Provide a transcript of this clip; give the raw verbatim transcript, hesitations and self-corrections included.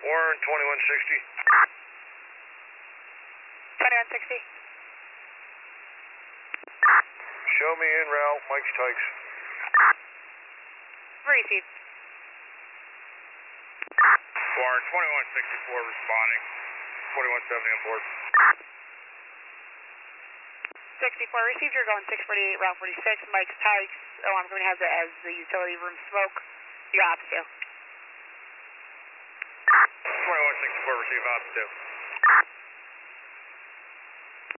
Warren, twenty-one sixty. twenty-one sixty. Show me en route, Mike's Tykes. Received. Warren, twenty-one sixty-four responding. twenty-one seventy on board. sixty-four received, you're going six forty-eight, route forty-six, Mike's Tykes. Oh, I'm going to have it as the utility room smoke. You're ops two. twenty-one sixty-four, receive ops two.